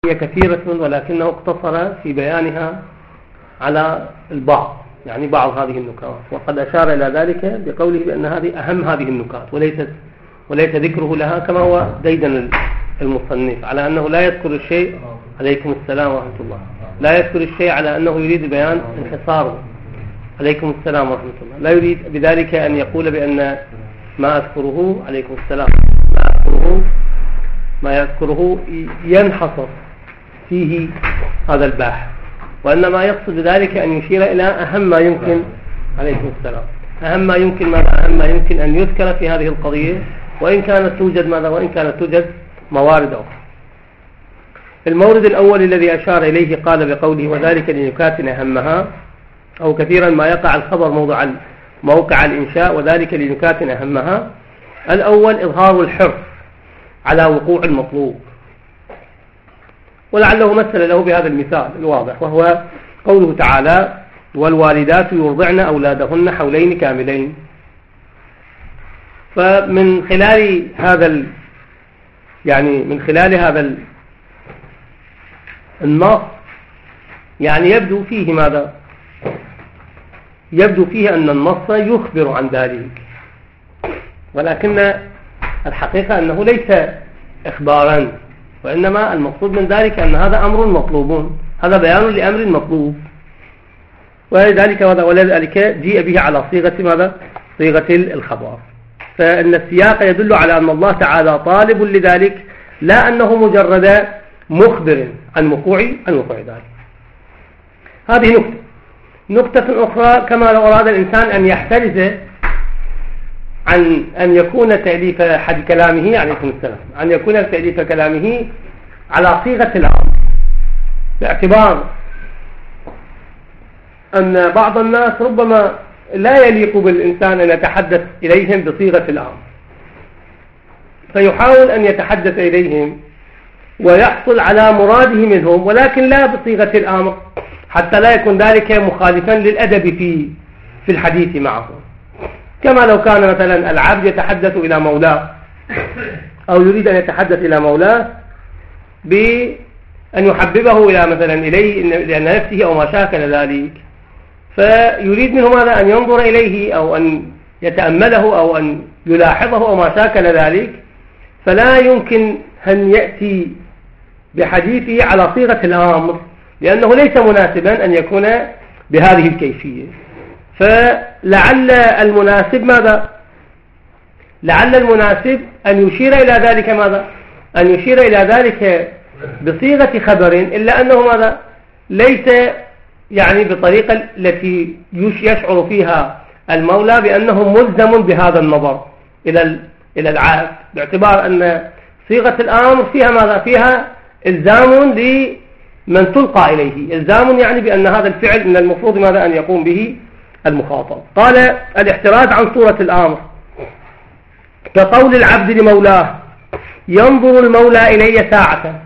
هي كثيرة ولكنه اقتصر في بيانها على البعض، يعني بعض هذه النكات، وقد أشار إلى ذلك بقوله بأن هذه أهم هذه النكات وليس ذكره لها كما هو ديدن المصنف على أنه لا يذكر الشيء. عليكم السلام ورحمة الله. لا يذكر الشيء على أنه يريد بيان انحصاره. عليكم السلام ورحمة الله. لا يريد بذلك أن يقول بأن ما أذكره عليكم السلام ما يذكره ينحصر فيه هذا الباحث، وإنما يقصد بذلك أن يشير إلى أهم ما يمكن. عليكم السلام. أهم ما يمكن أن يذكر في هذه القضية، وإن كانت توجد موارد أخرى. المورد الأول الذي أشار إليه قال بقوله وذلك لنكات أهمها، أو كثيرا ما يقع الخبر موقع الإنشاء وذلك لنكات أهمها. الأول إظهار الحرص على وقوع المطلوب، ولعله مثل له بهذا المثال الواضح، وهو قوله تعالى والوالدات يرضعن أولادهن حولين كاملين. فمن خلال هذا النص يبدو فيه ماذا؟ يبدو فيه أن النص يخبر عن ذلك، ولكن الحقيقة أنه ليس إخبارا، وإنما المقصود من ذلك أن هذا أمر مطلوب، هذا بيان لأمر مطلوب، ولذلك جيء به على صيغة ماذا؟ صيغة الخبر. فإن السياق يدل على أن الله تعالى طالب لذلك، لا أنه مجرد مخبر عن وقوع ذلك. هذه نقطة أخرى، كما لو أراد الإنسان أن يحترز عن أن يكون تأليف حد كلامه عليكم السلام، أن يكون تأليف كلامه على صيغة الأمر، باعتبار أن بعض الناس ربما لا يليق بالإنسان أن يتحدث إليهم بصيغة الأمر، فيحاول أن يتحدث إليهم ويحصل على مراده منهم، ولكن لا بصيغة الأمر، حتى لا يكون ذلك مخالفا للأدب في الحديث معه. كما لو كان مثلا العبد يتحدث إلى مولاه، أو يريد أن يتحدث إلى مولاه بأن يحببه إليه لأن نفسه أو ما شاكل ذلك، فيريد منه ماذا؟ أن ينظر إليه أو أن يتأمله أو أن يلاحظه أو ما شاكل ذلك، فلا يمكن أن يأتي بحديثه على صيغة الأمر، لأنه ليس مناسبا أن يكون بهذه الكيفية. فلعل المناسب ماذا؟ لعل المناسب أن يشير إلى ذلك ماذا؟ أن يشير إلى ذلك بصيغة خبر، إلا أنه ماذا؟ ليس بطريقة التي يشعر فيها المولى بأنه ملزم بهذا النظر إلى العهد، باعتبار أن صيغة الأمر فيها ماذا؟ فيها إلزام لمن تلقى إليه، إلزام بأن هذا الفعل من المفروض ماذا؟ أن يقوم به المخاطب. قال الاحتراز عن صورة الأمر كقول العبد لمولاه ينظر المولى إلي ساعة،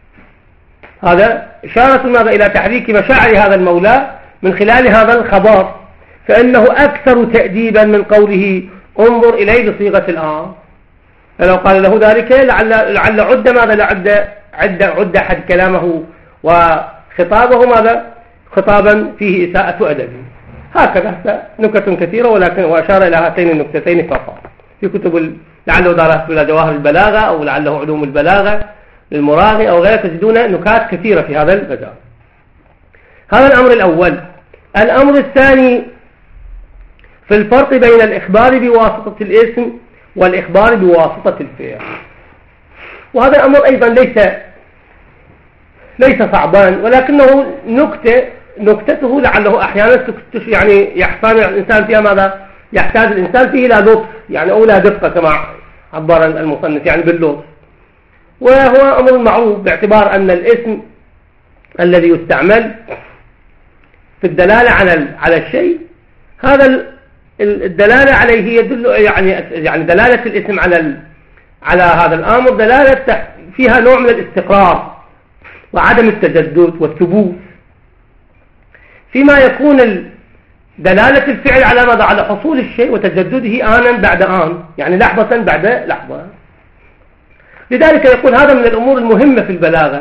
هذا إشارة ماذا؟ إلى تحريك مشاعر هذا المولى من خلال هذا الخبر، فإنه أكثر تأديبا من قوله انظر إلي بصيغة الأمر. فلو قال له ذلك لعل عد ماذا؟ عد أحد كلامه وخطابه ماذا؟ خطابا فيه إساءة أدب. هكذا نكت كثيرة، ولكن وأشار إلى هاتين النكتتين فقط في كتب لعله دارت إلى جواهر البلاغة أو لعله علوم البلاغة للمراغي أو غيره، تجدون نكات كثيرة في هذا المجال. هذا الأمر الأول. الأمر الثاني في الفرق بين الإخبار بواسطة الاسم والإخبار بواسطة الفعل، وهذا الأمر أيضا ليس صعبان، ولكنه نكتته لعله أحيانا يحتاج الإنسان فيها ماذا؟ يحتاج الإنسان فيه إلى لطف أو لا دقة كما عبر المصنف باللطف، وهو أمر معروف باعتبار أن الاسم الذي يستعمل في الدلالة على الشيء، هذا الدلالة عليه يدل دلالة الاسم على هذا الأمر دلالة فيها نوع من الاستقرار وعدم التجدد والثبوت، فيما يكون دلالة الفعل على ماذا؟ على حصول الشيء وتجدده آنا بعد آن، لحظة بعد لحظة. لذلك يقول هذا من الأمور المهمة في البلاغة،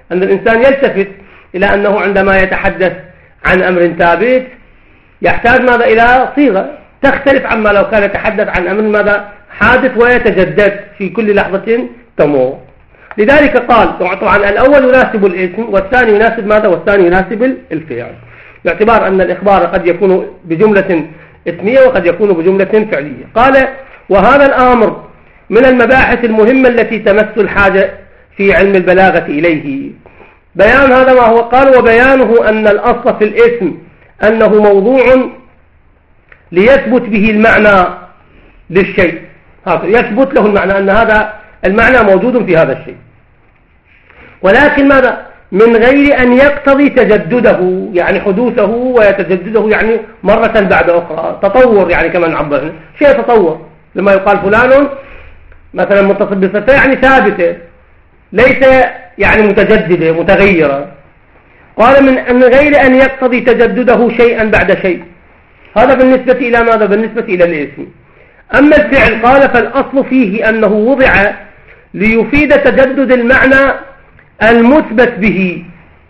أن الإنسان يلتفت إلى أنه عندما يتحدث عن أمر ثابت يحتاج ماذا إلى صيغة تختلف عما لو كان يتحدث عن أمر ماذا حادث ويتجدد في كل لحظة تمر. لذلك قال طبعا الأول يناسب الاسم والثاني يناسب ماذا والثاني يناسب الفعل، باعتبار أن الإخبار قد يكون بجملة اسمية وقد يكون بجملة فعلية. قال وهذا الأمر من المباحث المهمة التي تمس الحاجة في علم البلاغة إليه. بيان هذا ما هو قال وبيانه أن الأصل في الاسم أنه موضوع ليثبت به المعنى للشيء، يثبت له المعنى أن هذا المعنى موجود في هذا الشيء، ولكن ماذا من غير أن يقتضي تجدده، يعني حدوثه ويتجدده يعني مرة بعد أخرى، تطور يعني كما نعبر شيء تطور، لما يقال فلان مثلا متصل بصفة يعني ثابتة ليس يعني متجددة متغيرة. قال من غير أن يقتضي تجدده شيئا بعد شيء، هذا بالنسبة إلى ماذا؟ بالنسبة إلى الاسم. أما الفعل قال فالأصل فيه أنه وضع ليفيد تجدد المعنى المثبت به،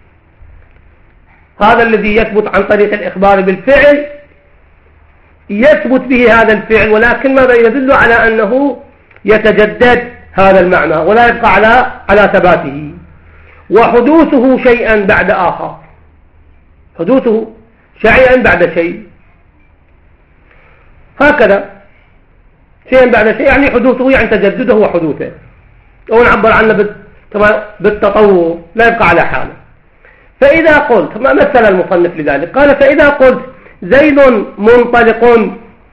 هذا الذي يثبت عن طريق الإخبار بالفعل يثبت به هذا الفعل، ولكن ماذا يدل على أنه يتجدد هذا المعنى ولا يبقى على ثباته، وحدوثه شيئا بعد آخر، حدوثه شيئا بعد شيء، هكذا شيئا بعد شيء يعني حدوثه يعني تجدده وحدوثه، أو نعبر عنه بالتطور لا يبقى على حاله. فإذا قلت ما مثل المصنف لذلك قال فإذا قلت زيد منطلق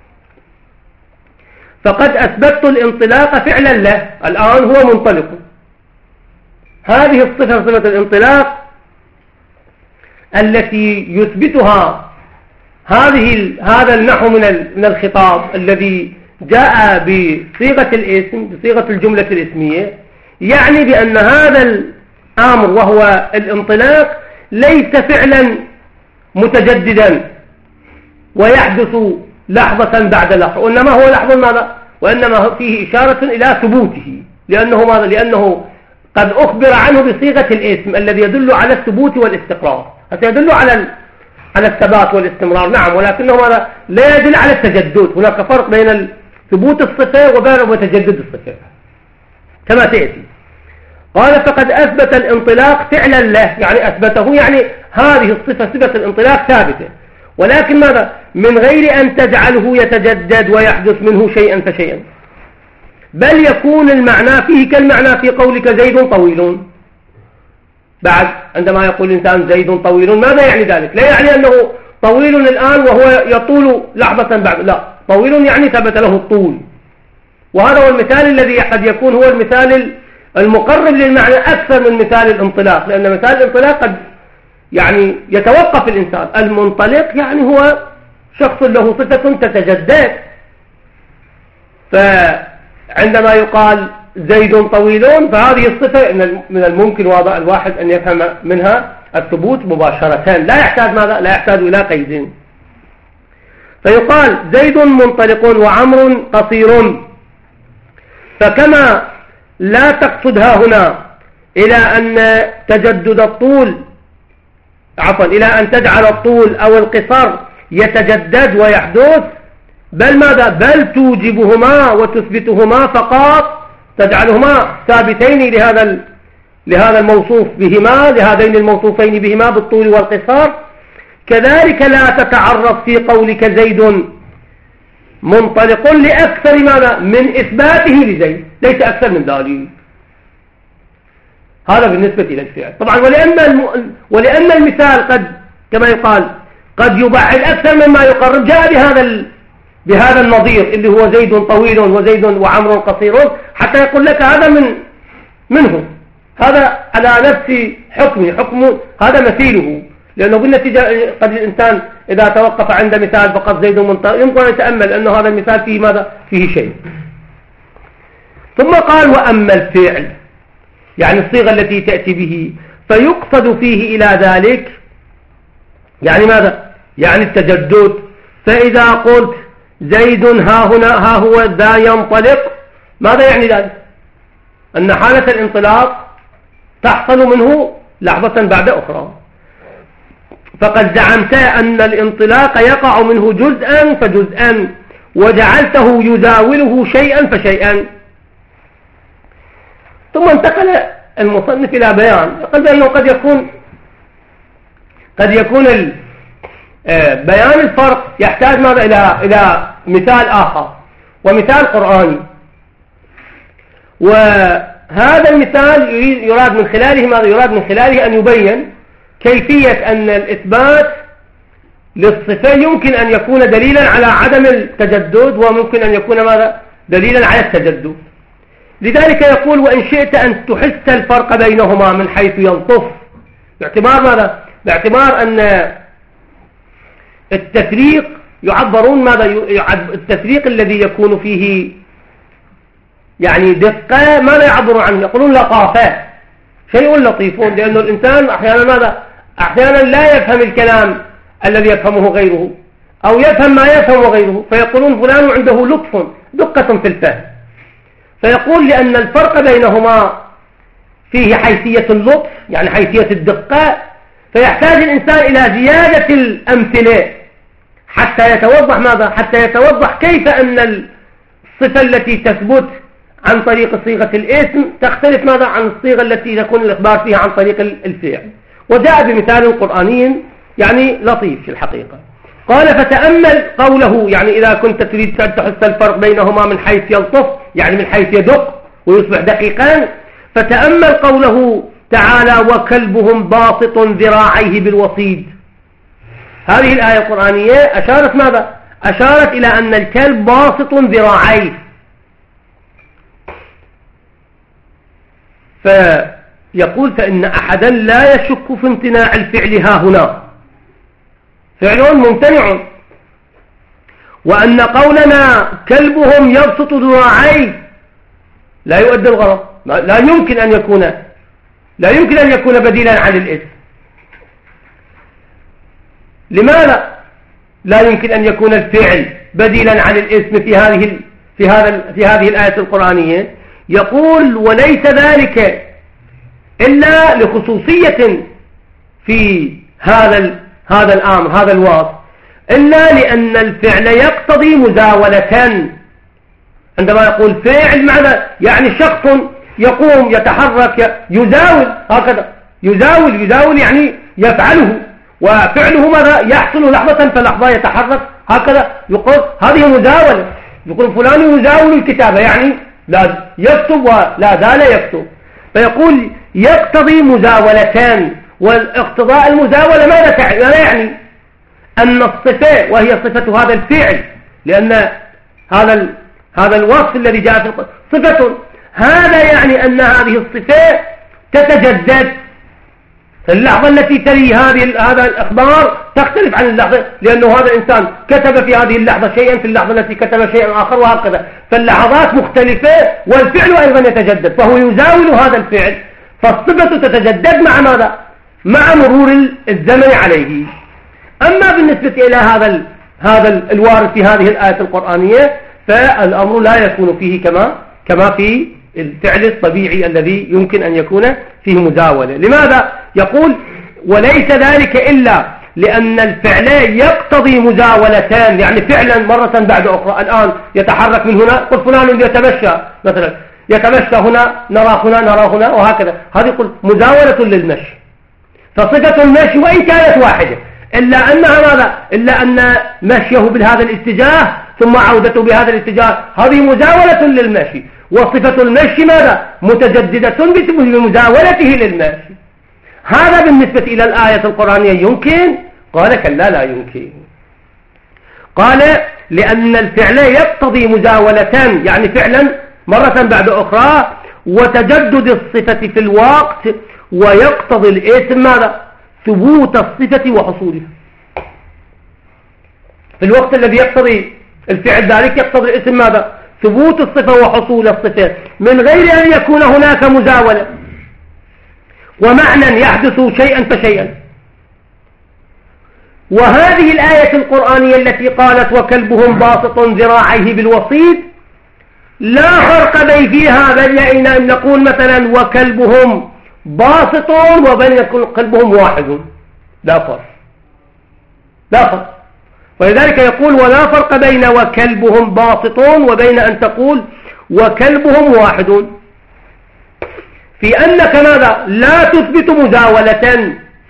فقد أثبتت الانطلاق فعلا له، الآن هو منطلق، هذه الصفة صفة الانطلاق التي يثبتها هذا النحو من الخطاب الذي جاء بصيغة الاسم بصيغة الجملة الاسمية، يعني بأن هذا الأمر وهو الانطلاق ليس فعلا متجددا ويحدث لحظة بعد لحظة، وإنما هو لحظة ماذا؟ وإنما فيه إشارة إلى ثبوته، لأنه ماذا؟ لأنه قد أخبر عنه بصيغة الاسم الذي يدل على الثبوت والاستقرار، حتى يدل على الثبات والاستمرار نعم، ولكنه ماذا؟ لا يدل على التجدد، هناك فرق بين ثبوت الصفة وبين تجدد الصفة كما تأتي. قال فقد أثبت الانطلاق فعلا له، يعني أثبته يعني هذه الصفة صفة الانطلاق ثابتة، ولكن ماذا؟ من غير أن تجعله يتجدد ويحدث منه شيئا فشيئا، بل يكون المعنى فيه كالمعنى في قولك زيد طويل. بعد عندما يقول الإنسان زيد طويل ماذا يعني ذلك؟ لا يعني أنه طويل الآن وهو يطول لحظة بعد، لا، طويل يعني ثبت له الطول، وهذا هو المثال الذي قد يكون هو المثال المقرب للمعنى أكثر من مثال الانطلاق، لأن مثال الانطلاق قد يعني يتوقف الإنسان، المنطلق يعني هو شخص له صفة تتجدد، فعندما يقال زيد طويل فهذه الصفة من الممكن الواحد أن يفهم منها الثبوت مباشرة، لا يحتاج ماذا؟ لا يحتاج إلى قيد. فيقال زيد منطلق وعمر قصير، فكما لا تقصدها هنا إلى أن تجدد الطول إلى أن تجعل الطول أو القصر يتجدد ويحدث، بل ماذا؟ بل توجبهما وتثبتهما فقط، تجعلهما ثابتين لهذا الموصوف بهما، لهذين الموصوفين بهما بالطول والقصر. كذلك لا تتعرض في قولك زيد منطلق لأكثر ماذا؟ من إثباته لزيد، ليس أكثر من ذلك. هذا بالنسبة إلى الفعل طبعا، ولأن المثال قد كما يقال قد يبعد أكثر مما يقرب، جاء بهذا النظير اللي هو زيد طويل وزيد وعمر قصير، حتى يقول لك هذا منه، هذا على نفس حكم هذا مثيله، لأنه بالنتيجة قد الإنسان إذا توقف عند مثال فقط زيد منطلق يمكن أن يتأمل أنه هذا المثال فيه ماذا؟ فيه شيء. ثم قال وأما الفعل يعني الصيغة التي تأتي به فيقصد فيه إلى ذلك يعني ماذا؟ يعني التجدد. فإذا قلت زيد ها هو ذا ينطلق، ماذا يعني ذلك؟ أن حالة الانطلاق تحصل منه لحظة بعد أخرى. فقد زعمت أن الانطلاق يقع منه جزءا فجزءا وجعلته يزاوله شيئا فشيئا. ثم انتقل المصنف إلى بيان، قال بأنه قد يكون بيان الفرق يحتاج ماذا إلى مثال آخر ومثال قرآني، وهذا المثال يراد من خلاله ماذا؟ يراد من خلاله أن يبين كيفية أن الإثبات للصفة يمكن أن يكون دليلا على عدم التجدد، وممكن أن يكون ماذا؟ دليلا على التجدد. لذلك يقول: وإن شئت أن تحس الفرق بينهما من حيث يلطف، باعتبار ماذا؟ باعتبار أن التفريق يعبرون ماذا؟ التفريق الذي يكون فيه يعني دقة ماذا يعبرون عنه؟ يقولون لطافة، شيء لطيف، لأن الإنسان أحيانا ماذا؟ أحيانا لا يفهم الكلام الذي يفهمه غيره، أو يفهم ما يفهمه غيره، فيقولون فلان عنده لطف، دقة في الفهم. فيقول لأن الفرق بينهما فيه حيثية اللطف، يعني حيثية الدقة، فيحتاج الإنسان إلى زيادة الأمثلة حتى يتوضح ماذا؟ حتى يتوضح كيف أن الصفة التي تثبت عن طريق صيغة الاسم تختلف ماذا؟ عن الصيغة التي يكون الإخبار فيها عن طريق الفعل. وجاء بمثال قرآني يعني لطيف في الحقيقة. قال: فتأمل قوله، يعني إذا كنت تريد أن تحس الفرق بينهما من حيث يلطف، يعني من حيث يدق ويصبح دقيقا، فتأمل قوله تعالى: وكلبهم باسط ذراعيه بالوصيد. هذه الآية القرآنية أشارت ماذا؟ أشارت إلى أن الكلب باسط ذراعيه. فيقول: فإن أحدا لا يشك في امتناع الفعل ها هنا، فعل ممتنع، وأن قولنا كلبهم يبسط ذراعيه لا يؤدي الغرض، لا يمكن أن يكون بديلا عن الاسم. لماذا لا يمكن أن يكون الفعل بديلا عن الاسم في هذه الآية القرآنية؟ يقول: وليس ذلك إلا لخصوصية في هذا الأمر، هذا الوصف، إلا لأن الفعل يقتضي مزاولة. عندما يقول فعل ماذا؟ يعني شخص يقوم يتحرك يزاول، هكذا يزاول يعني يفعله، وفعله ماذا؟ يحصل لحظة فلحظة يتحرك، هكذا يقول هذه مزاولة. يقول فلان يزاول الكتابة، يعني لا يكتب ولا زال يكتب. فيقول يقتضي مزاولتان، والاقتضاء المزاولة ماذا يعني؟ أن الصفة، وهي صفة هذا الفعل، لأن هذا الوصف الذي جاء في صفة، هذا يعني أن هذه الصفة تتجدد في اللحظة التي تلي هذا الإخبار، تختلف عن اللحظة، لأنه هذا الإنسان كتب في هذه اللحظة شيئا، في اللحظة التي كتب شيئا آخر، وهكذا. فاللحظات مختلفة، والفعل أيضا يتجدد، فهو يزاول هذا الفعل، فالصفة تتجدد مع ماذا؟ مع مرور الزمن عليه. أما بالنسبة إلى هذا الوارد في هذه الآية القرآنية، فالأمر لا يكون فيه كما في الفعل الطبيعي الذي يمكن أن يكون فيه مزاولة. لماذا؟ يقول: وليس ذلك إلا لأن الفعل يقتضي مزاولتان، يعني فعلا مرة بعد أخرى. الآن يتحرك من هنا، قل فلان يتمشى مثلا، يتمشى هنا، نرى هنا، وهكذا. هذه قل مزاولة للمشي، فصفة المشي وإن كانت واحدة، إلا أنها ماذا؟ إلا أن مشيه بهذا الاتجاه ثم عودته بهذا الاتجاه، هذه مزاولة للمشي، وصفة المشي ماذا؟ متجددة بمزاولته للمشي. هذا بالنسبة إلى الآية القرآنية يمكن؟ قال: كلا لا يمكن. قال: لأن الفعل يقتضي مزاولة، يعني فعلا مرة بعد أخرى، وتجدد الصفة في الوقت، ويقتضي الاسم ماذا؟ ثبوت الصفة وحصولها. في الوقت الذي يقتضي الفعل ذلك يقتضي الاسم ماذا؟ ثبوت الصفة وحصول الصفة، من غير أن يكون هناك مزاولة ومعنى يحدث شيئا فشيئا. وهذه الآية القرآنية التي قالت: وكلبهم باسط ذراعيه بالوصيد، لا فرق بين فيها، بل نقول مثلا وكلبهم باسط وبين قلبهم واحد، لا فرق، لا فرق. ولذلك يقول ولا فرق بين وكلبهم باسط وبين أن تقول وكلبهم واحد، في أنك ماذا لا تثبت مزاولة.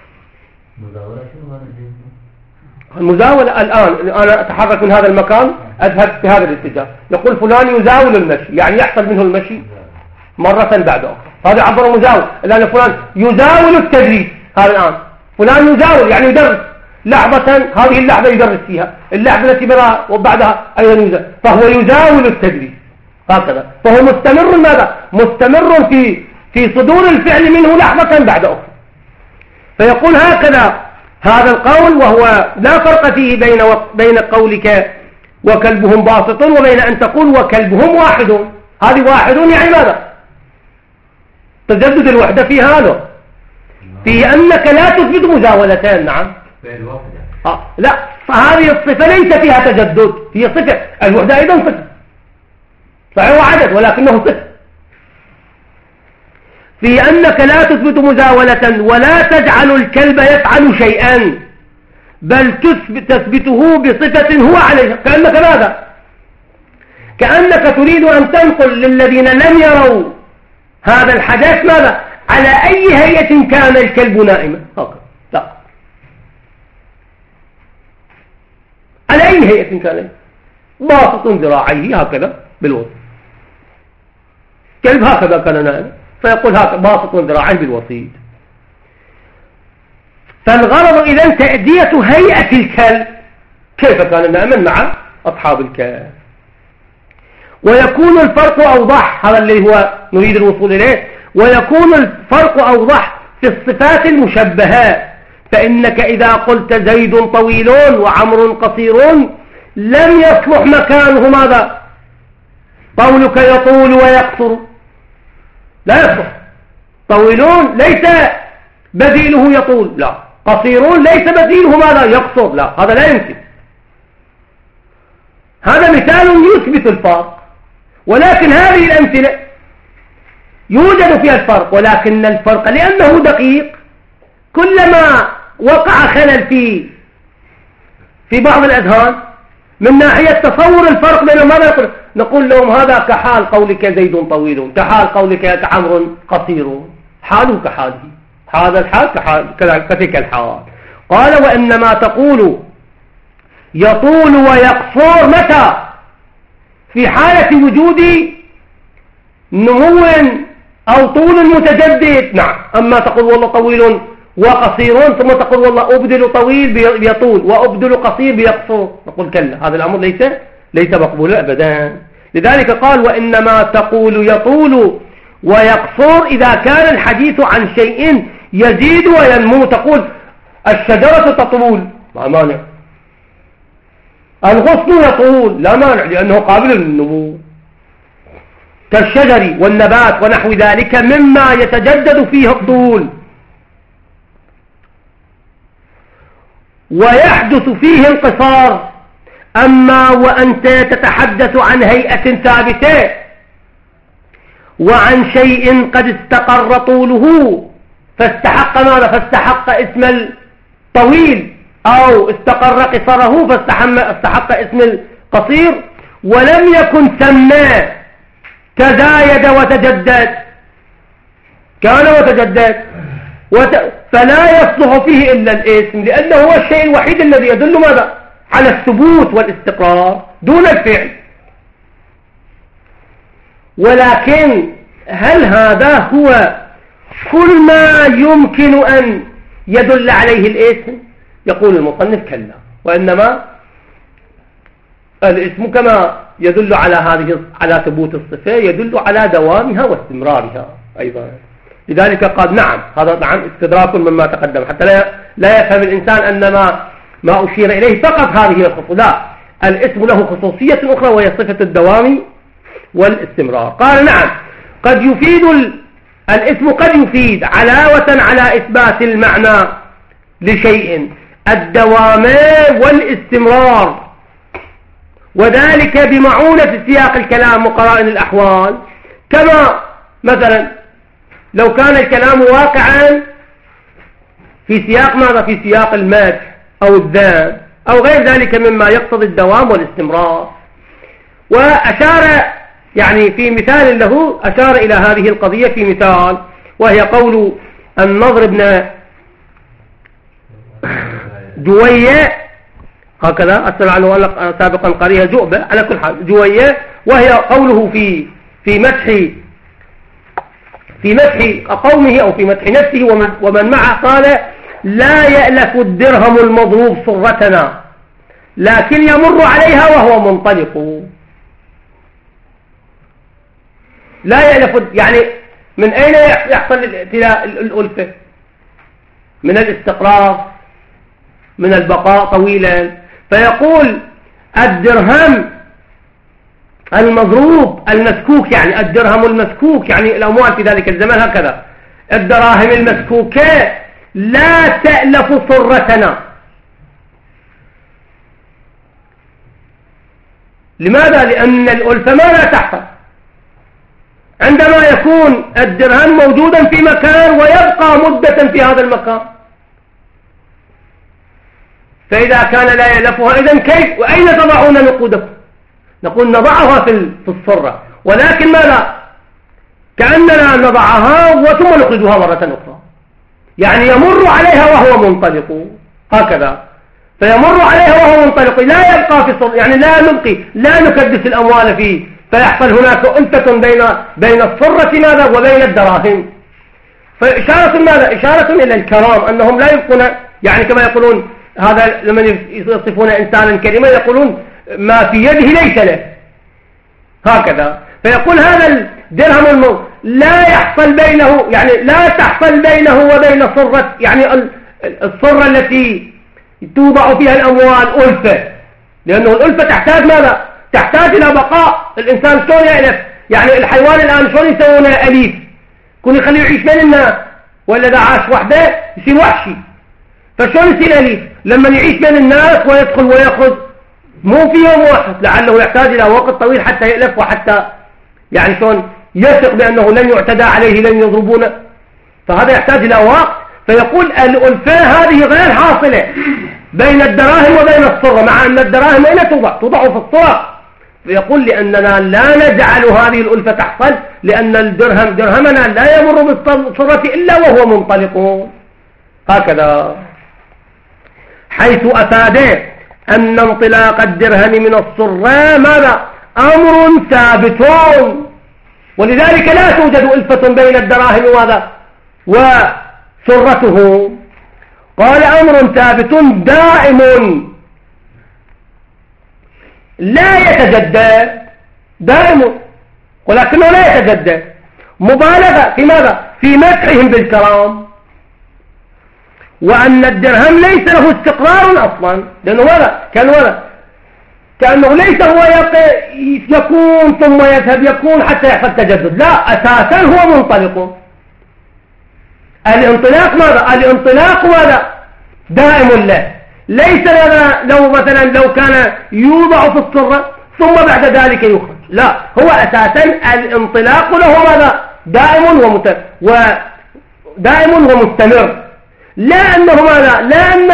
المزاولة الآن أنا أتحرك من هذا المكان أذهب في هذا الاتجاه، يقول فلان يزاول المشي، يعني يحصل منه المشي مرة بعد أخرى، هذا عبر مزاول. الآن فلان يزاول التدريس، هذا الآن فلان يزاول يعني يدرس لحظة، هذه اللحظة يدرس فيها، اللحظة التي براها وبعدها أيضا يزاول، فهو يزاول التدريس هكذا، فهو مستمر ماذا مستمر في صدور الفعل منه لحظة بعد أخرى. فيقول هكذا هذا القول، وهو لا فرق فيه بين قولك وكلبهم باسط وبين أن تقول وكلبهم واحد. هذه واحد يعني ماذا تجدد الوحدة في هذا، في أنك لا تثبت مزاولتين. نعم لا، فهذه الصفة ليس فيها تجدد، هي صفة. الوحدة أيضا صفة، فهو عدد ولكنه صفة، في أنك لا تثبت مزاولة ولا تجعل الكلب يفعل شيئا، بل تثبته بصفة هو عليها. كأنك ماذا كأنك تريد أن تنقل للذين لم يروا هذا الحدث ماذا على أي هيئة كان الكلب نائما، هكذا لا، على أي هيئة كان باسط ذراعيه هكذا بالوسط، كلب هكذا كان نائما، فيقول هكذا باسط ذراعيه بالوسيط. فالغرض إذن تأدية هيئة الكلب كيف كان نائما مع أصحاب الكلب. ويكون الفرق أوضح، هذا اللي هو نريد الوصول إليه، ويكون الفرق أوضح في الصفات المشبهة. فإنك إذا قلت زيد طويل وعمر قصير لم يصلح مكانه ماذا قولك يطول ويقصر، لا يصلح. طويلون ليس بديله يطول، لا. قصيرون ليس بديله ماذا يقصر، لا، هذا لا يمكن. هذا مثال يثبت الفرق، ولكن هذه الأمثلة يوجد فيها الفرق، ولكن الفرق لأنه دقيق كلما وقع خلل في بعض الأذهان من ناحية تصور الفرق بين ماذا نقول لهم هذا كحال قولك زيد طويل، كحال قولك كعمر قصير، حاله كحاله، هذا الحال كتلك الحال. قال وإنما تقول يطول ويقصر متى في حالة وجود نمو أو طول متجدد. نعم. أما تقول والله طويل وقصير ثم تقول والله أبدل طويل بيطول وأبدل قصير بيقصر، نقول كلا، هذا الأمر ليس مقبول أبدا. لذلك قال وإنما تقول يطول ويقصر إذا كان الحديث عن شيء يزيد وينمو. تقول الشجرة تطول، ما مانع. الغصن يطول، لا مانع، لأنه قابل للنمو، كالشجر والنبات ونحو ذلك مما يتجدد فيه الطول ويحدث فيه انقصار. أما وأنت تتحدث عن هيئة ثابتة وعن شيء قد استقر طوله فاستحق ماذا؟ فاستحق اسم الطويل، أو استقر قصره فاستحق اسم القصير، ولم يكن سمى تزايد وتجدد، كان وتجدد فلا يصلح فيه إلا الاسم، لأنه هو الشيء الوحيد الذي يدل ماذا؟ على الثبوت والاستقرار دون الفعل. ولكن هل هذا هو كل ما يمكن أن يدل عليه الاسم؟ يقول المصنف كلا، وإنما الاسم كما يدل على ثبوت الصفة يدل على دوامها واستمرارها أيضا. لذلك قال نعم، هذا نعم استدراك مما تقدم، حتى لا يفهم الإنسان أن ما أشير إليه فقط هذه الخصوصية، لا، الاسم له خصوصية أخرى وهي صفة الدوام والاستمرار. قال نعم، قد يفيد الاسم قد يفيد علاوة على إثبات المعنى لشيء الدوام والاستمرار، وذلك بمعونة سياق الكلام وقرائن الأحوال. كما مثلا لو كان الكلام واقعا في سياق ماذا؟ في سياق المدح أو الذم أو غير ذلك مما يقتضي الدوام والاستمرار. وأشار يعني في مثال له أشار إلى هذه القضية في مثال، وهي قول النضر بن جوية، هكذا أسأل عنه سابقا قريها جؤبة على كل حال جوية، وهي قوله في مدح قومه أو في مدح نفسه ومن معه، قال: لا يألف الدرهم المضروب صرتنا لكن يمر عليها وهو منطلق. لا يألف، يعني من أين يحصل الألفة؟ من الاستقرار، من البقاء طويلا. فيقول الدرهم المضروب المسكوك، يعني الدرهم المسكوك يعني الأموال في ذلك الزمن، هكذا الدراهم المسكوكة لا تألف صرتنا. لماذا؟ لأن الألفة ما لا تحصل عندما يكون الدرهم موجودا في مكان ويبقى مدة في هذا المكان. فإذا كان لا يألفها، إذن كيف وأين تضعون نقودكم؟ نقول نضعها في الصرة، ولكن ما لا كأننا نضعها وثم نخرجها مرة أخرى، يعني يمر عليها وهو منطلق هكذا. فيمر عليها وهو منطلق، لا يبقى في الصرة، يعني لا نكدس الأموال فيه، فيحصل هناك ألفة بين الصرة ماذا وبين الدراهم. فإشارة ماذا؟ إشارة إلى الكرام، أنهم لا يبقون، يعني كما يقولون هذا لما يصفون إنسانا كريما يقولون ما في يده ليس له، هكذا. فيقول هذا الدرهم لا يحصل بينه، يعني لا تحصل بينه وبين صرة، يعني الصرة التي توضع فيها الأموال ألفة، لأنه الألفة تحتاج ماذا؟ تحتاج إلى بقاء. الإنسان شلون يألف؟ يعني الحيوان الآن شلون يسوونه أليف؟ كون يخليه يعيش بين الناس، ولا إذا عاش وحده يصير وحشي. فشلون يصير أليف؟ لما يعيش بين الناس ويدخل ويخرج، مو في يوم واحد، لعله يحتاج إلى وقت طويل حتى يألف، وحتى يعني شلون يثق بأنه لن يعتدى عليه، لن يضربونه، فهذا يحتاج إلى وقت. فيقول الألفة هذه غير حاصلة بين الدراهم وبين الصرة، مع أن الدراهم أين توضع في الصرة. فيقول لأننا لا نجعل هذه الألفة تحصل، لأن درهمنا لا يمر بالصرة إلا وهو منطلق، هكذا. حيث أفاد أن انطلاق الدرهم من الصرة ماذا؟ أمر ثابت، ولذلك لا توجد ألفة بين الدراهم وهذا وصرته. قال أمر ثابت دائم لا يتجدد، دائم ولكنه لا يتجدد. مبالغة في ماذا؟ في مدحهم بالكرام، وأن الدرهم ليس له استقرار أصلا، لأنه ماذا؟ كأنه ليس هو يكون ثم يذهب، يكون حتى يحصل تجدد، لا، أساسا هو منطلق. الانطلاق ماذا؟ الانطلاق ماذا؟ دائم له، ليس لنا لو كان يوضع في الصرة ثم بعد ذلك يخرج، لا، هو أساسا الانطلاق له ماذا؟ دائم ومستمر. لا أنه ماذا؟ لا أن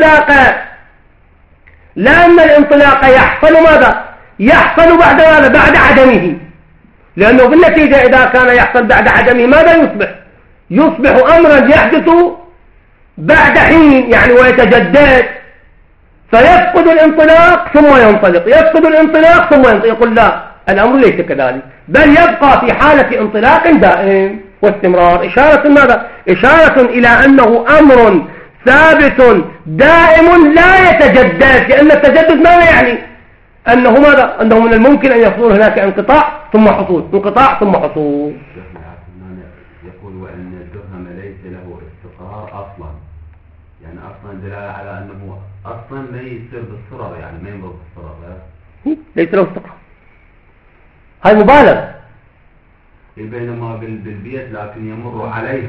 الانطلاق يحصل ماذا؟ يحصل بعد ماذا؟ بعد عدمه، لأنه بالنتيجة إذا كان يحصل بعد عدمه ماذا يصبح أمرا يحدث بعد حين، يعني ويتجدد، فيفقد الانطلاق ثم ينطلق، يفقد الانطلاق ثم ينطلق. يقول لا، الأمر ليس كذلك، بل يبقى في حالة انطلاق دائم واستمرار. إشارة ماذا؟ إشارة إلى أنه أمر ثابت دائم لا يتجدد، لأن التجدد ماذا يعني؟ أنه ماذا؟ أنه من الممكن أن يحصل هناك انقطاع ثم حصول، انقطاع ثم حصول. يقول وأن الدرهم ليس له استقرار أصلا، يعني أصلا دلالة على أنه أصلا لا يصير بالصرر، يعني ما يمر بالصرر، ليس له استقرار، هاي مبالغة. بينما بالبيت لكن يمر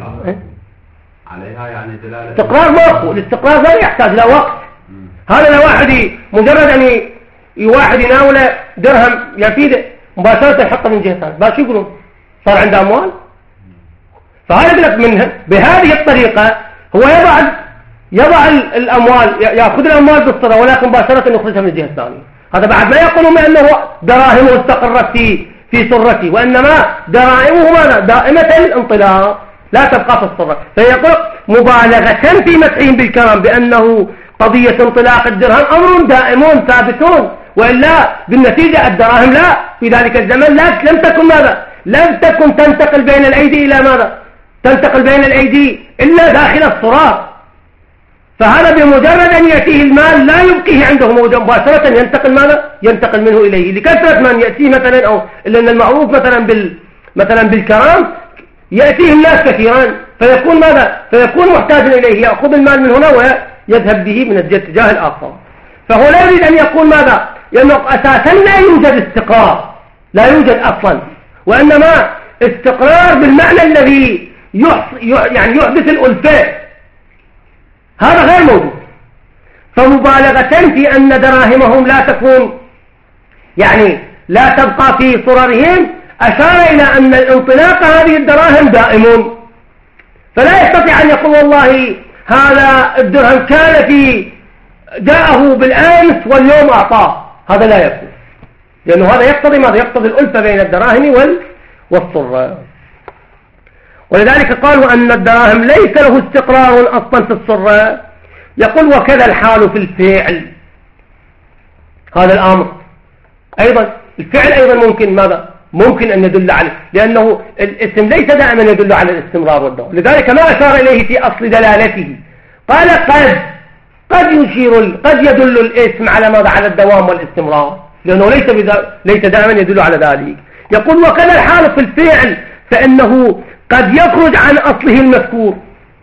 عليها يعني دلالة استقرار ماكو، الاستقرار لا يحتاج لا وقت. هذا لو واحد مجرد أن واحد يناوله درهم يفيده مباشرة يحطه من جهة ثانية، باش يقولون صار عنده أموال. فهذا لك بهذه الطريقة هو يضع الأموال، يأخذ الأموال بالصرة ولكن مباشرة يخرجها من الجهة الثانية. هذا بعد ما يقولون بأنه دراهمه استقرت في سرته، وإنما دراهمه ماذا؟ دائمة الانطلاق لا تبقى في الصرة. فيقول مبالغة في مدحهم بالكرم بأنه قضية انطلاق الدرهم أمر دائمون ثابتون، وإلا بالنتيجة الدراهم لا في ذلك الزمن لم تكن ماذا؟ لم تكن تنتقل بين الأيدي إلى ماذا؟ تنتقل بين الأيدي إلا داخل الصراط. فهذا بمجرد أن يأتيه المال لا يبقيه عنده مباشرة ينتقل ماذا؟ ينتقل منه إليه لكثرة من يأتيه مثلا، أو لأن المعروف مثلا بالكرام يأتيه الناس كثيرا فيكون ماذا؟ فيكون محتاجا إليه، يأخذ المال من هنا ويذهب به من الاتجاه الآخر. فهو لا يريد أن يقول ماذا؟ لأنه أساسا لا يوجد استقرار، لا يوجد أصلا، وإنما استقرار بالمعنى الذي يعني يحدث الألفة، هذا غير موجود. فمبالغة في أن دراهمهم لا تكون يعني لا تبقى في صررهم، أشار إلى أن الانطلاق هذه الدراهم دائم، فلا يستطيع أن يقول والله هذا الدرهم كان جاءه بالأمس واليوم أعطاه، هذا لا يكون، لأنه هذا يقتضي ماذا؟ يقتضي الألفة بين الدراهم والصرة. ولذلك قالوا أن الدراهم ليس له استقرار أصلا في الصرة. يقول وكذا الحال في الفعل، هذا الأمر أيضا الفعل أيضا ممكن ماذا؟ ممكن أن يدل عليه، لأنه الاسم ليس دائما يدل على الاستمرار والدوام، لذلك ما أشار إليه في أصل دلالته، قال قد يدل الاسم على ماذا؟ على الدوام والاستمرار، لأنه ليس دائما يدل على ذلك. يقول وكذا الحال في الفعل، فإنه قد يخرج عن أصله المذكور،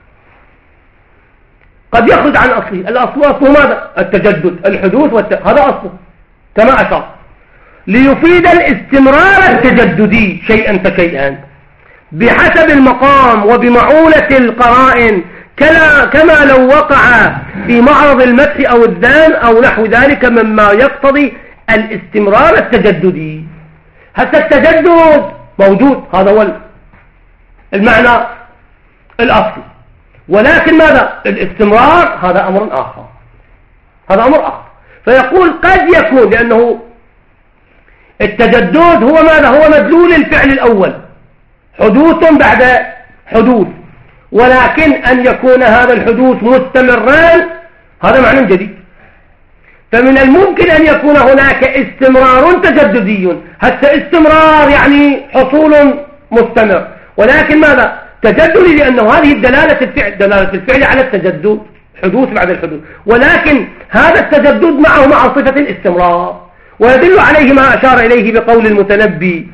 قد يخرج عن أصله. الأصل ماذا؟ التجدد، الحدوث هذا أصله كما أشار، ليفيد الاستمرار التجددي شيئا فشيئا بحسب المقام وبمعونة القرائن، كما لو وقع في معرض المدح أو الذم أو نحو ذلك مما يقتضي الاستمرار التجددي. حتى التجدد موجود، هذا هو المعنى الأصلي، ولكن ماذا؟ الاستمرار هذا أمر آخر، هذا أمر آخر. فيقول قد يكون، لأنه التجدد هو ماذا؟ هو مدلول الفعل الأول، حدوث بعد حدوث، ولكن أن يكون هذا الحدوث مستمران هذا معنى جديد. فمن الممكن أن يكون هناك استمرار تجددي، حتى استمرار يعني حصول مستمر، ولكن ماذا؟ تجددي، لأنه هذه دلالة الفعل على التجدد، حدوث بعد الحدوث، ولكن هذا التجدد معه مع صفة الاستمرار. ويدل عليه ما أشار إليه بقول المتنبي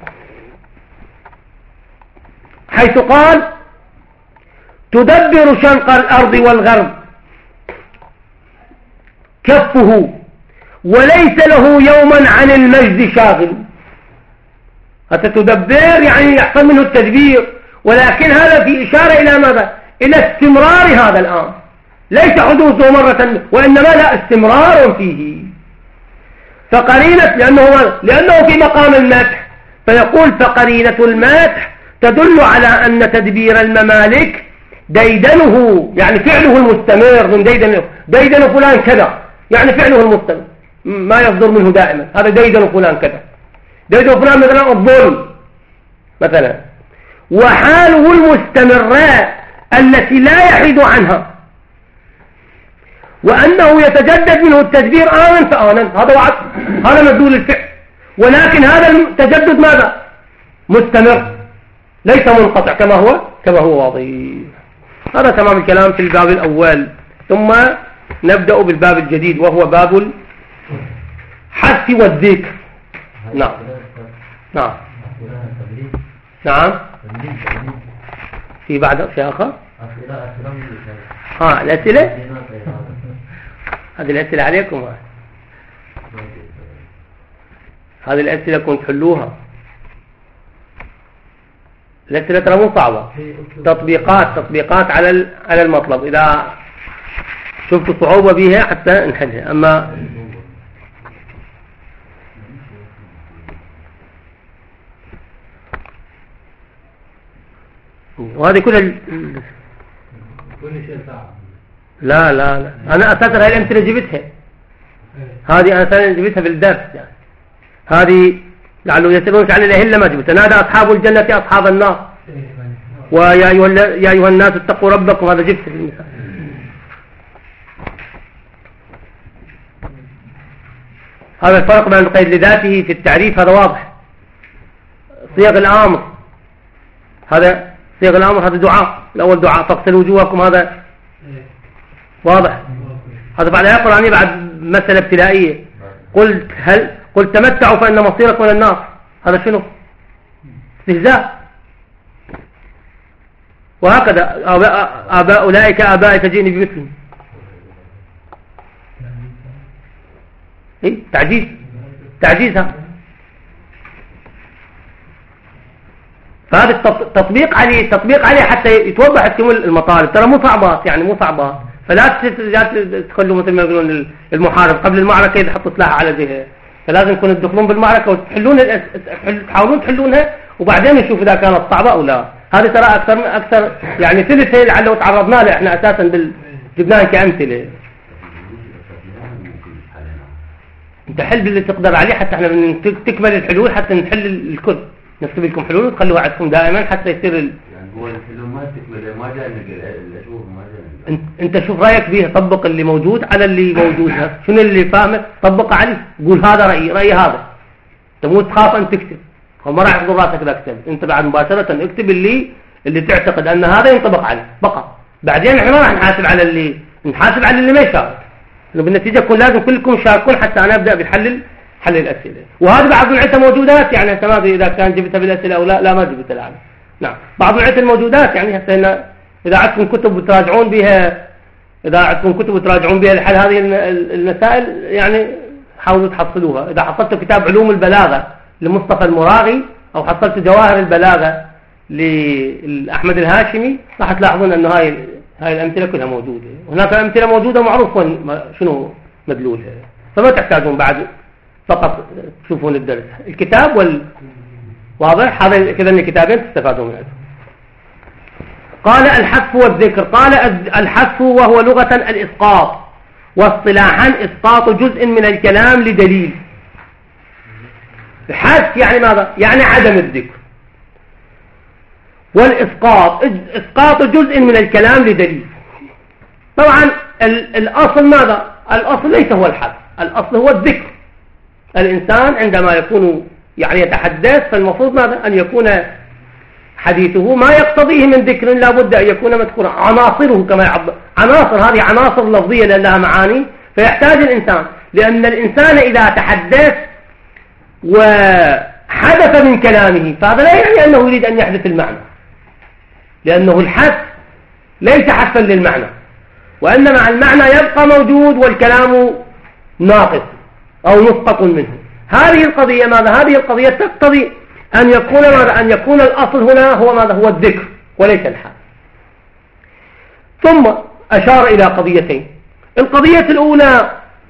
حيث قال تدبر شنق الأرض والغرب كفه وليس له يوما عن المجد شاغل. حتى تدبر يعني يحصل منه التدبير، ولكن هذا في إشارة إلى ماذا؟ إلى استمرار هذا الأمر، ليس حدوثه مرة، وإنما لا استمرار فيه. فقرينة لأنه في مقام المدح، فيقول فقرينة المدح تدل على أن تدبير الممالك ديدنه، يعني فعله المستمر، من ديدن فلان كذا، يعني فعله المستمر ما يصدر منه دائما، هذا ديدن فلان كذا، ديدن فلان مثلا الظلم مثلا، وحاله المستمرة التي لا يحيد عنها، وأنه يتجدد منه التدبير آنا فآنا، هذا مدلول الفعل، ولكن هذا التجدد ماذا؟ مستمر ليس منقطع كما هو واضح. هذا تمام الكلام في الباب الأول. ثم نبدأ بالباب الجديد وهو باب الحث والذكر. نعم في بعد شيء آخر؟ الأسئلة هذه الأسئلة عليكم، هذه الأسئلة كنت تحلوها. الأسئلة ترى مو صعبة، تطبيقات على المطلب، إذا شفت صعوبة بها حتى نحلها. أما وهذه كل شيء صعب. لا أنا أساسا هاي الأمثلة جبتها، هذه أنا أساسا جبتها في الدرس يعني. هذه لعله يسألونك عن الأهلة ما جبتها. نادى أصحاب الجنة أصحاب النار ويا أيها الناس اتقوا ربكم، هذا جبت في المثال. هذا الفرق بين القيد لذاته في التعريف هذا واضح. صيغ الأمر هذا صيغ الأمر هذا دعاء، الأول دعاء فاغسلوا وجوهكم، هذا واضح. هذا بعد آية قرآنية بعد مسألة ابتلائية، قلت تمتعوا فإن مصيركم إلى النار، هذا شنو؟ استهزاء. وهكذا آباء أولئك آبائي فجئني بمثلهم. إيه؟ تعجيزها. فهذا تطبيق عليه حتى يتوضح كمل المطالب. ترى مو صعبات يعني، مو صعبات. فلا تخلوا مثل ما يقولون المحارب قبل المعركة يحطوا سلاح على جهة، فلازم تكونوا تدخلون بالمعركة وتحلون تحاولون تحلونها وبعدين نشوف إذا كانت صعبة أو لا. هذه ترى أكثر يعني ثلث لعله تعرضنا له إحنا أساسا جبناها كأمثلة. أنت حل باللي تقدر عليه حتى إحنا تكمل الحلول حتى نحل الكل. نكتب لكم حلول وتخلوها عندكم دائما حتى يصير يعني هو الحلول ما تكمل، ما جاء الأشوف ما جاء. انت شوف رايك فيها، طبق اللي موجود على اللي موجود. شنو اللي فاهمه طبق عليه، قول هذا رأيي هذا. انت مو تخاف ان تكتب، هو ما راح يحضر راسك لا تكتب، انت بعد مباشرة اكتب اللي تعتقد ان هذا ينطبق عليه فقط. بعدين احنا ما راح نحاسب على اللي ما يشارك، انه بالنتيجة لازم كلكم شاركون حتى انا ابدا بحل الاسئله. وهذا بعض العلم موجودات يعني، انت ما ادري اذا كان جبتها بالاسئله او لا ما جبتها الان. نعم بعض العلم الموجودات يعني هسه إذا عندكم كتب وتراجعون بها، لحل هذه المسائل يعني حاولوا تحصلوها. إذا حصلتوا كتاب علوم البلاغة لمصطفى المراغي أو حصلتوا جواهر البلاغة لأحمد الهاشمي راح تلاحظون أنه هاي الأمثلة كلها موجودة. هناك أمثلة موجودة معروف شنو مدلولها، فما تحتاجون بعد فقط تشوفون الدرس الكتاب واضح. هذا كذا من الكتابين تستفادون منه. قال الحذف والذكر. قال الحذف وهو لغة الإسقاط، واصطلاحا إسقاط جزء من الكلام لدليل. الحذف يعني ماذا؟ يعني عدم الذكر. والإسقاط إسقاط جزء من الكلام لدليل. طبعا الأصل ماذا؟ الأصل ليس هو الحذف، الأصل هو الذكر. الإنسان عندما يكون يعني يتحدث فالمفروض ماذا؟ أن يكون حديثه ما يقتضيه من ذكر لا بد أن يكون مذكورا. عناصره كما يعبر، عناصر هذه عناصر لفظية لها معاني، فيحتاج الإنسان، لأن الإنسان إذا تحدث وحدث من كلامه فهذا لا يعني أنه يريد أن يحدث المعنى، لأنه الحذف ليس حذفا للمعنى، وإنما المعنى يبقى موجود والكلام ناقص أو مسقط منه. هذه القضية ماذا؟ هذه القضية تقتضي أن يكون ماذا؟ أن يكون الأصل هنا هو ماذا؟ هو الذكر وليس الحال. ثم أشار إلى قضيتين. القضية الأولى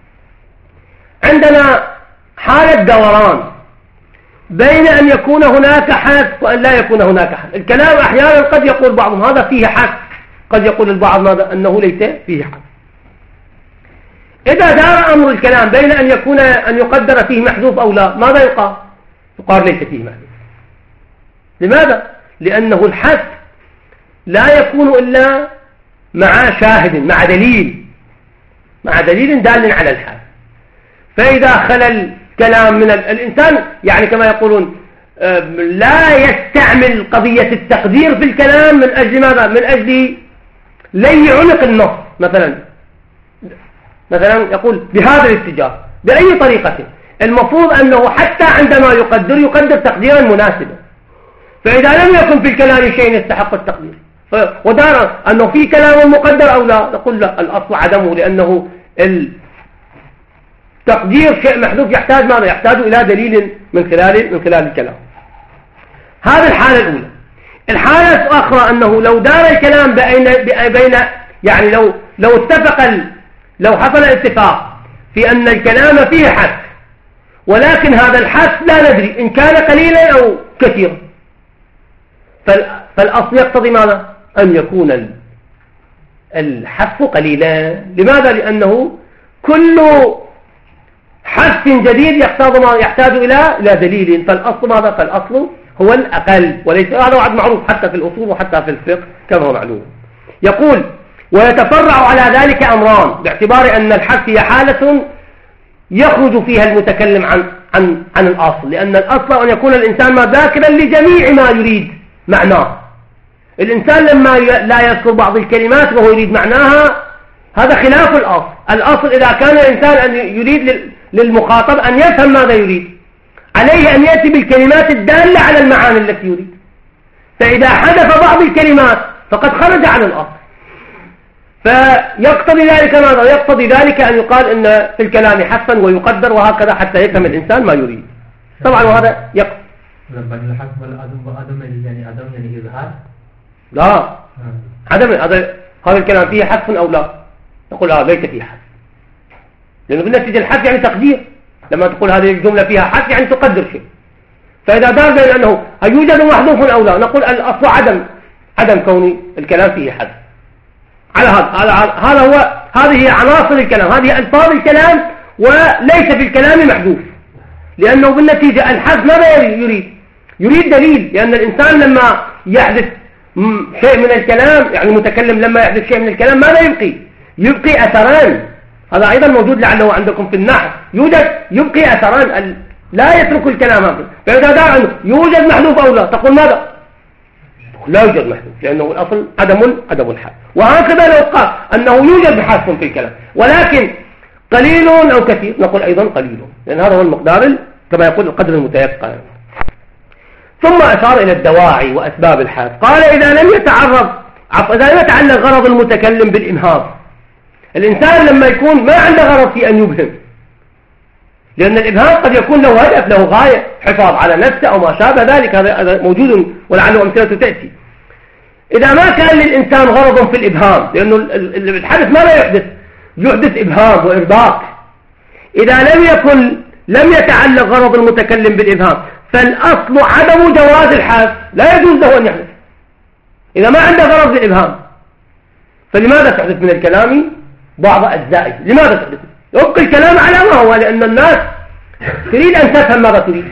عندنا حالة دوران بين أن يكون هناك حذف وأن لا يكون هناك حذف. الكلام أحيانا قد يقول بعضهم هذا فيه حذف، قد يقول البعض ماذا؟ أنه ليس فيه حذف. إذا دار أمر الكلام بين أن يقدر فيه محذوف أو لا، ماذا يقال؟ يقال ليس فيه محذوف. لماذا؟ لأنه الحذف لا يكون إلا مع شاهد، مع دليل دال على الحذف. فإذا خلى الكلام من الإنسان يعني كما يقولون لا يستعمل قضية التقدير في الكلام من أجل ماذا؟ من أجل لي عنق النص. مثلا يقول بهذا الاتجاه بأي طريقة. المفروض أنه حتى عندما يقدر تقديرا مناسبا. فإذا لم يكن في الكلام شيء يستحق التقدير ودار أنه في كلام مقدر أو لا، نقول لا، الأصل عدمه، لأنه التقدير شيء محذوف يحتاج ماذا؟ يحتاج إلى دليل من خلال الكلام. هذه الحالة الأولى. الحالة الأخرى أنه لو دار الكلام بين يعني لو حصل اتفاق في أن الكلام فيه حذف، ولكن هذا الحذف لا ندري إن كان قليلا أو كثيرا، فالأصل يقتضي ماذا؟ أن يكون الحذف قليلا. لماذا؟ لأنه كل حذف جديد يحتاج إلى دليل. فالأصل ماذا؟ فالأصل هو الأقل، وليس هذا وعد معروف حتى في الأصول وحتى في الفقه كما هو معلوم. يقول ويتفرع على ذلك أمران، باعتبار أن الحذف هي حالة يخرج فيها المتكلم عن الأصل، لأن الأصل أن يكون الإنسان ذاكرا لجميع ما يريد معناه. الإنسان لما لا يذكر بعض الكلمات وهو يريد معناها هذا خلاف الأصل. الأصل إذا كان الإنسان أن يريد للمخاطب أن يفهم ماذا يريد، عليه أن يأتي بالكلمات الدالة على المعاني التي يريد. فإذا حذف بعض الكلمات فقد خرج عن الأصل. فيقتضي ذلك ماذا؟ يقتضي ذلك أن يقال إن في الكلام حذفا ويقدر وهكذا حتى يفهم الإنسان ما يريد. طبعا وهذا يقتضي يعني إظهار؟ لا عدم هذا الكلام فيه حذف أو لا؟ نقول ليس فيه حذف، لأنه بالنتيجة الحذف يعني تقدير. لما تقول هذه الجملة فيها حذف يعني تقدر شيء. فإذا دار بين أنه هل يوجد محذوف أو لا، نقول الأصل عدم كون الكلام فيه حذف. على هذا هو، هذه هي عناصر الكلام، هذه ألفاظ الكلام، وليس في الكلام محذوف. لأنه بالنتيجة الحذف ماذا يريد دليل، لأن الإنسان لما يحدث شيء من الكلام، يعني المتكلم لما يحدث شيء من الكلام ماذا يبقي أثران. هذا أيضا موجود لعله عندكم في النحو، يبقي أثران، لا يترك الكلام هذا. فإذا دار عنه يوجد محذوف أو لا، تقول ماذا؟ لا يوجد محذوف، لأنه الأصل عدم الحذف. وهكذا لو قال أنه يوجد حذف في الكلام ولكن قليل أو كثير، نقول أيضا قليل، لأن هذا هو المقدار كما يقول القدر المتيقن. ثم أشار إلى الدواعي وأسباب الحذف. قال إذا لم يتعلق غرض المتكلم بالإمهام. الإنسان لما يكون ما عنده غرض في أن يبهم، لأن الإبهام قد يكون له هدف، له غاية، حفاظ على نفسه أو ما شابه ذلك، هذا موجود ولعله أمثلته تأتي. إذا ما كان للإنسان غرض في الإبهام، لأنه الحدث ماذا يحدث إبهام وإرباك. إذا لم يتعلق غرض المتكلم بالإبهام فالأصل عدم جواز الحذف، لا يجوز له أن يحدث إذا ما عنده غرض بالإبهام. فلماذا تحدث من الكلام بعض أجزائه؟ لماذا تحدث؟ يبقي الكلام على ما هو، لأن الناس تريد أن تفهم ماذا تريد،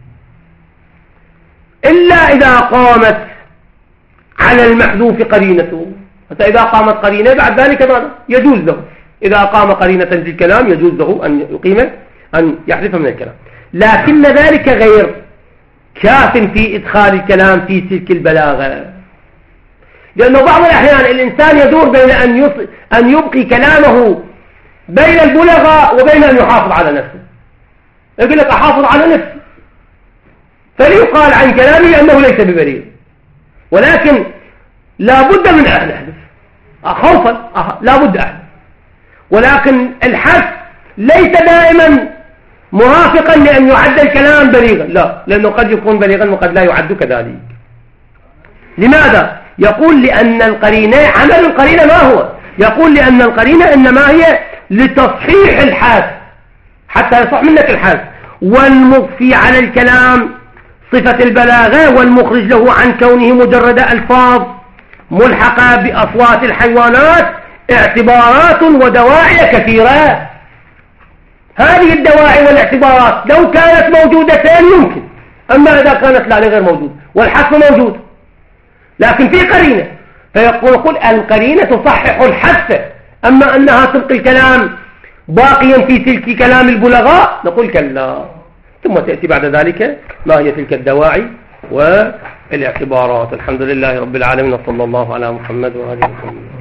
إلا إذا قامت على المحذوف قرينته. حتى إذا قامت قرينة بعد ذلك ماذا؟ يجوز له، إذا قام قرينة في الكلام يجوز له أن يحذف من الكلام. لكن ذلك غير كاف في إدخال الكلام في سلك البلاغة، لأنه بعض الأحيان الإنسان يدور بين أن يبقي كلامه بين البلغة وبين أن يحافظ على نفسه. يقول لك أحافظ على نفسي، فليقال عن كلامي أنه ليس ببريء، ولكن لا بد من أن أحدث خوفا، لا بد أحدث. ولكن الحث ليس دائما موافقا لأن يعد الكلام بليغا، لا، لأنه قد يكون بليغا وقد لا يعد كذلك. لماذا؟ يقول لأن القرينة، عمل القرينة ما هو؟ يقول لأن القرينة إنما هي لتصحيح الحاس حتى يصح منك الحاس، والمضفي على الكلام صفة البلاغة، والمخرج له عن كونه مجرد ألفاظ ملحقة بأصوات الحيوانات اعتبارات ودواعي كثيرة. هذه الدواعي والاعتبارات لو كانت موجودتين يمكن، أما إذا كانت لا غير موجود والحذف موجود لكن في قرينة، فيقول القرينة تصحح الحذف. أما أنها تبقي الكلام باقيا في تلك كلام البلغاء نقول كلا. ثم تأتي بعد ذلك ما هي تلك الدواعي والاعتبارات. الحمد لله رب العالمين، وصلى الله على محمد وآله وسلم.